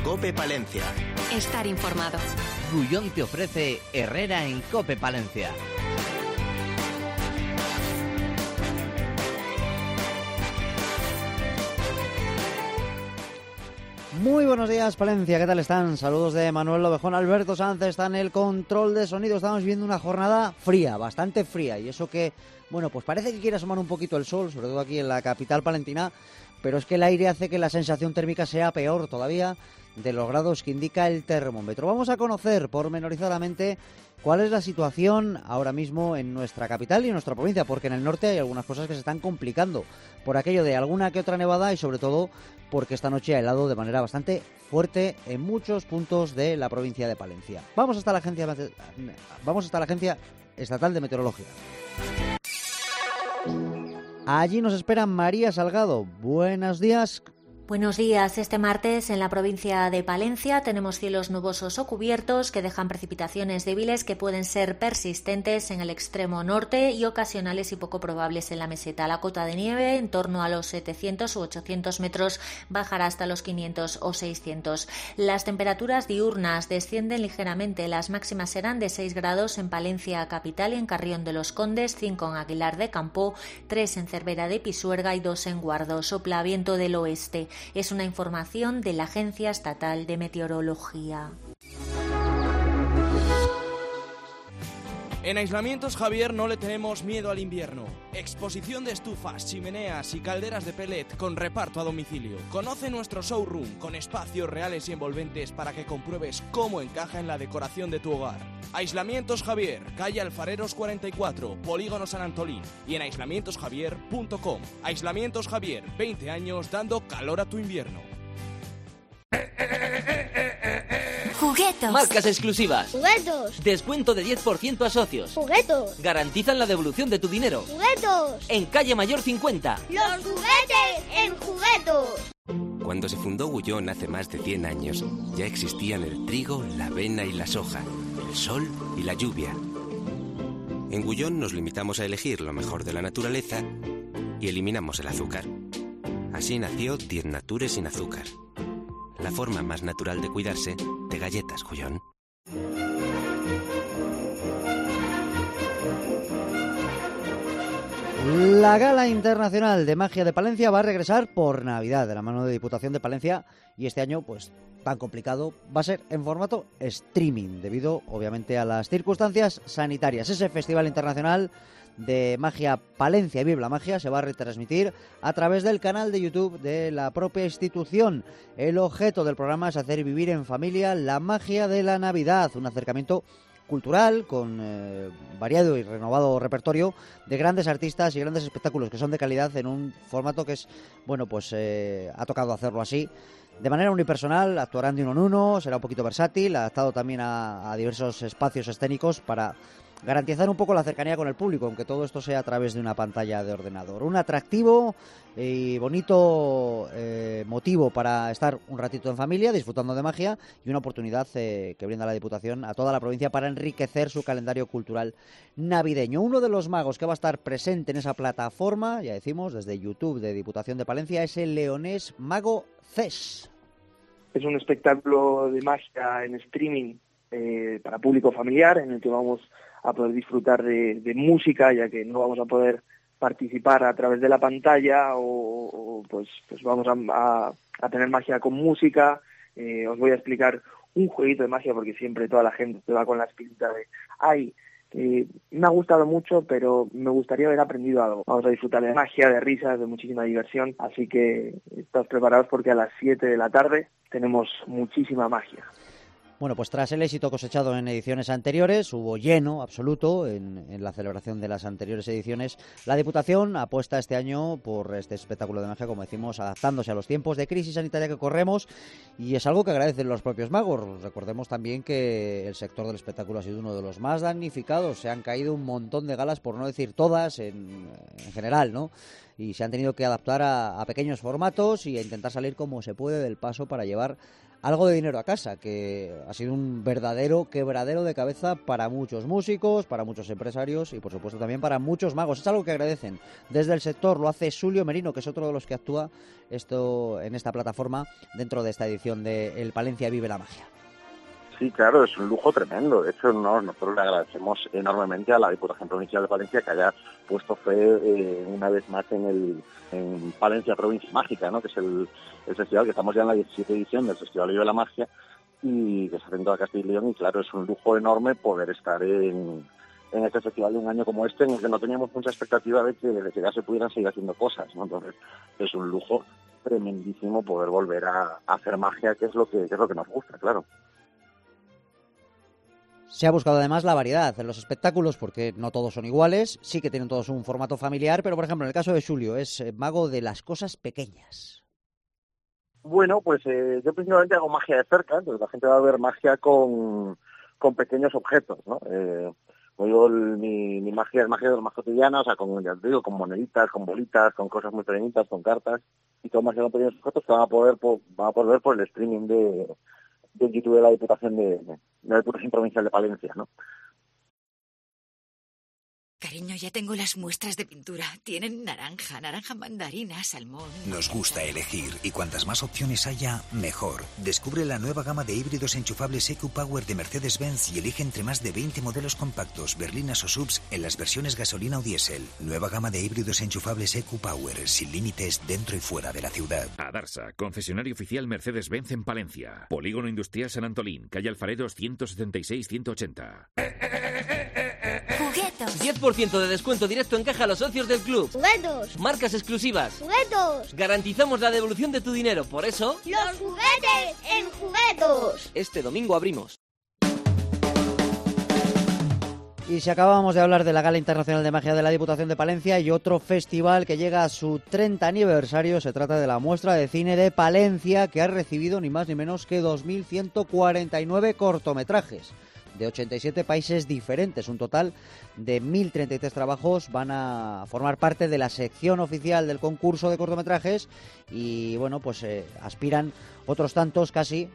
COPE Palencia. Estar informado. Gullón te ofrece Herrera en COPE Palencia. Muy buenos días, Palencia, ¿qué tal están? Saludos de Manuel Lobejón. Alberto Sánchez está en el control de sonido. Estamos viendo una jornada fría, bastante fría, y eso que, bueno, pues parece que quiere asomar un poquito el sol, sobre todo aquí en la capital palentina, pero es que el aire hace que la sensación térmica sea peor todavía de los grados que indica el termómetro. Vamos a conocer pormenorizadamente cuál es la situación ahora mismo en nuestra capital y en nuestra provincia, porque en el norte hay algunas cosas que se están complicando por aquello de alguna que otra nevada y sobre todo porque esta noche ha helado de manera bastante fuerte en muchos puntos de la provincia de Palencia. Vamos hasta la Agencia Estatal de Meteorología. Allí nos espera María Salgado. Buenos días. Buenos días. Este martes en la provincia de Palencia tenemos cielos nubosos o cubiertos que dejan precipitaciones débiles que pueden ser persistentes en el extremo norte y ocasionales y poco probables en la meseta. La cota de nieve en torno a los 700 u 800 metros bajará hasta los 500 o 600. Las temperaturas diurnas descienden ligeramente. Las máximas serán de 6 grados en Palencia capital y en Carrión de los Condes, 5 en Aguilar de Campoo, 3 en Cervera de Pisuerga y 2 en Guardo. Sopla viento del oeste. Es una información de la Agencia Estatal de Meteorología. En Aislamientos Javier no le tenemos miedo al invierno. Exposición de estufas, chimeneas y calderas de pellet con reparto a domicilio. Conoce nuestro showroom con espacios reales y envolventes para que compruebes cómo encaja en la decoración de tu hogar. Aislamientos Javier, calle Alfareros 44, Polígono San Antolín y en aislamientosjavier.com. Aislamientos Javier, 20 años dando calor a tu invierno. Juguetos. Marcas exclusivas. Juguetos. Descuento de 10% a socios. Juguetos. Garantizan la devolución de tu dinero. Juguetos. En calle Mayor 50. Los juguetes en Juguetos. Cuando se fundó Gullón hace más de 100 años, ya existían el trigo, la avena y la soja, el sol y la lluvia. En Gullón nos limitamos a elegir lo mejor de la naturaleza y eliminamos el azúcar. Así nació 10 Nature sin azúcar. La forma más natural de cuidarse de galletas Gullón. La Gala Internacional de Magia de Palencia va a regresar por Navidad de la mano de Diputación de Palencia y este año, pues tan complicado, va a ser en formato streaming debido obviamente a las circunstancias sanitarias. Ese Festival Internacional de Magia Palencia y Vive la Magia se va a retransmitir a través del canal de YouTube de la propia institución. El objeto del programa es hacer vivir en familia la magia de la Navidad, un acercamiento cultural con variado y renovado repertorio de grandes artistas y grandes espectáculos que son de calidad en un formato que es, bueno, pues ha tocado hacerlo así. De manera unipersonal, actuarán de uno en uno, será un poquito versátil, adaptado también a diversos espacios escénicos para garantizar un poco la cercanía con el público, aunque todo esto sea a través de una pantalla de ordenador. Un atractivo y bonito motivo para estar un ratito en familia, disfrutando de magia, y una oportunidad que brinda la Diputación a toda la provincia para enriquecer su calendario cultural navideño. Uno de los magos que va a estar presente en esa plataforma, ya decimos, desde YouTube de Diputación de Palencia, es el leonés Mago Cés. Es un espectáculo de magia en streaming para público familiar, en el que vamos a poder disfrutar de música, ya que no vamos a poder participar a través de la pantalla o pues vamos a tener magia con música. Os voy a explicar un jueguito de magia porque siempre toda la gente se va con la espinita de me ha gustado mucho, pero me gustaría haber aprendido algo. Vamos a disfrutar de magia, de risas, de muchísima diversión, así que estad preparados porque a las 7 de la tarde tenemos muchísima magia. Bueno, pues tras el éxito cosechado en ediciones anteriores, hubo lleno absoluto en la celebración de las anteriores ediciones. La Diputación apuesta este año por este espectáculo de magia, como decimos, adaptándose a los tiempos de crisis sanitaria que corremos, y es algo que agradecen los propios magos. Recordemos también que el sector del espectáculo ha sido uno de los más damnificados. Se han caído un montón de galas, por no decir todas, en general, ¿no? y se han tenido que adaptar a pequeños formatos y a intentar salir como se puede del paso para llevar algo de dinero a casa, que ha sido un verdadero quebradero de cabeza para muchos músicos, para muchos empresarios y por supuesto también para muchos magos. Es algo que agradecen desde el sector. Lo hace Xulio Merino, que es otro de los que actúa en esta plataforma dentro de esta edición de El Palencia Vive la Magia. Sí, claro, es un lujo tremendo. De hecho, nosotros le agradecemos enormemente a la Diputación Provincial de Palencia que haya puesto fe una vez más en Palencia Provincia Mágica, ¿no? Que es el festival, que estamos ya en la 17 edición del Festival Vive la Magia y que se hace en toda Castilla y León. Y claro, es un lujo enorme poder estar en este festival de un año como este, en el que no teníamos mucha expectativa de que ya se pudieran seguir haciendo cosas, ¿no? Entonces, es un lujo tremendísimo poder volver a hacer magia, que es lo que nos gusta, claro. Se ha buscado además la variedad en los espectáculos porque no todos son iguales, sí que tienen todos un formato familiar, pero por ejemplo en el caso de Xulio es mago de las cosas pequeñas. Bueno, pues yo principalmente hago magia de cerca, entonces la gente va a ver magia con pequeños objetos, ¿no? Mi magia es magia de lo más cotidiana, o sea, con moneditas, con bolitas, con cosas muy pequeñitas, con cartas, y todo magia con pequeños objetos que van a poder ver por el streaming de YouTube de la Diputación Provincial de Palencia, ¿no? Cariño, ya tengo las muestras de pintura. Tienen naranja mandarina, salmón... Nos gusta elegir y cuantas más opciones haya, mejor. Descubre la nueva gama de híbridos enchufables EQ-Power de Mercedes-Benz y elige entre más de 20 modelos compactos, berlinas o subs en las versiones gasolina o diésel. Nueva gama de híbridos enchufables EQ-Power, sin límites dentro y fuera de la ciudad. Adarsa, concesionario oficial Mercedes-Benz en Palencia. Polígono Industrial San Antolín, calle Alfareros 176-180. 10% de descuento directo en caja a los socios del club. Juguetos. Marcas exclusivas. Juguetos. Garantizamos la devolución de tu dinero, por eso... ¡Los juguetes en Juguetos! Este domingo abrimos. Y si acabamos de hablar de la Gala Internacional de Magia de la Diputación de Palencia y otro festival que llega a su 30 aniversario, se trata de la Muestra de Cine de Palencia, que ha recibido ni más ni menos que 2.149 cortometrajes de 87 países diferentes. Un total de 1.033 trabajos van a formar parte de la sección oficial del concurso de cortometrajes y bueno, pues aspiran otros tantos, casi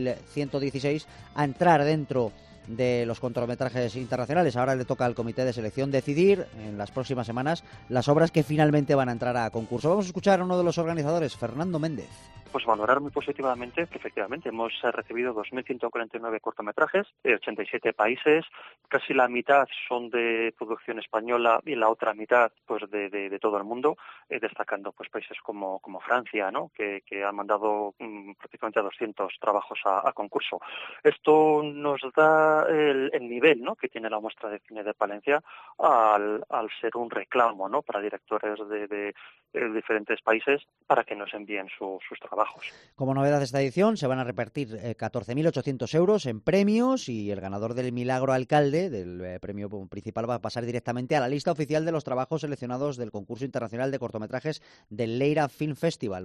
1.116, a entrar dentro de los cortometrajes internacionales. Ahora le toca al comité de selección decidir en las próximas semanas las obras que finalmente van a entrar a concurso. Vamos a escuchar a uno de los organizadores, Fernando Méndez. Pues valorar muy positivamente que efectivamente hemos recibido 2.149 cortometrajes de 87 países, casi la mitad son de producción española y la otra mitad pues de todo el mundo, destacando pues países como Francia, ¿no? que ha mandado prácticamente 200 trabajos a concurso. Esto nos da el nivel, ¿no? que tiene la Muestra de Cine de Palencia al ser un reclamo, ¿no? para directores de diferentes países para que nos envíen sus trabajos. Como novedad de esta edición se van a repartir 14.800 euros en premios y el ganador del Milagro Alcalde, del premio principal, va a pasar directamente a la lista oficial de los trabajos seleccionados del concurso internacional de cortometrajes del Leira Film Festival,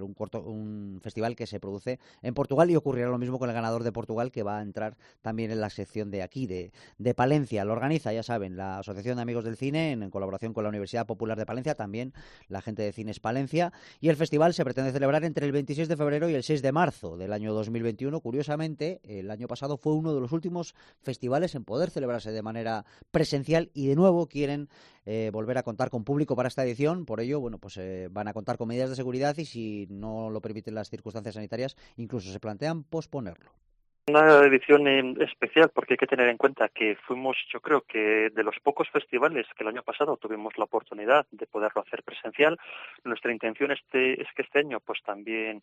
un festival que se produce en Portugal, y ocurrirá lo mismo con el ganador de Portugal, que va a entrar también en la sección de aquí, de Palencia. Lo organiza, ya saben, la Asociación de Amigos del Cine en colaboración con la Universidad Popular de Palencia, también la gente de Cines Palencia, y el festival se pretende celebrar entre el 26 de febrero y el 6 de marzo del año 2021. Curiosamente, el año pasado fue uno de los últimos festivales en poder celebrarse de manera presencial y de nuevo quieren volver a contar con público para esta edición. Por ello, bueno, pues van a contar con medidas de seguridad y si no lo permiten las circunstancias sanitarias, incluso se plantean posponerlo. Una edición especial porque hay que tener en cuenta que fuimos, yo creo que de los pocos festivales que el año pasado tuvimos la oportunidad de poderlo hacer presencial. Nuestra intención es que este año pues también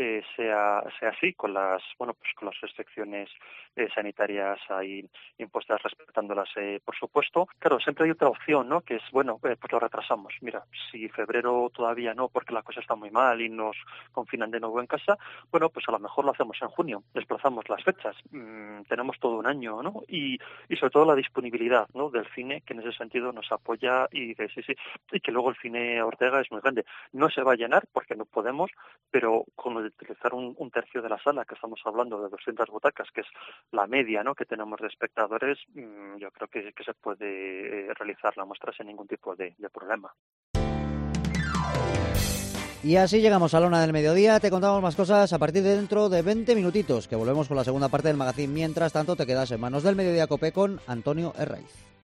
sea así, con las restricciones sanitarias ahí impuestas, respetándolas por supuesto. Claro, siempre hay otra opción, ¿no? Que es, pues lo retrasamos. Mira, si febrero todavía no, porque la cosa está muy mal y nos confinan de nuevo en casa, pues a lo mejor lo hacemos en junio, desplazamos las fechas. Tenemos todo un año, ¿no? Y sobre todo la disponibilidad, ¿no? del cine, que en ese sentido nos apoya y dice sí, y que luego el cine Ortega es muy grande. No se va a llenar porque no podemos, pero con utilizar un tercio de la sala, que estamos hablando de 200 butacas, que es la media, ¿no? que tenemos de espectadores, yo creo que se puede realizar la muestra sin ningún tipo de problema. Y así llegamos a la 1:00 PM. Te contamos más cosas a partir de dentro de 20 minutitos, que volvemos con la segunda parte del magazine. Mientras tanto, te quedas en Manos del Mediodía Cope con Antonio Herraiz.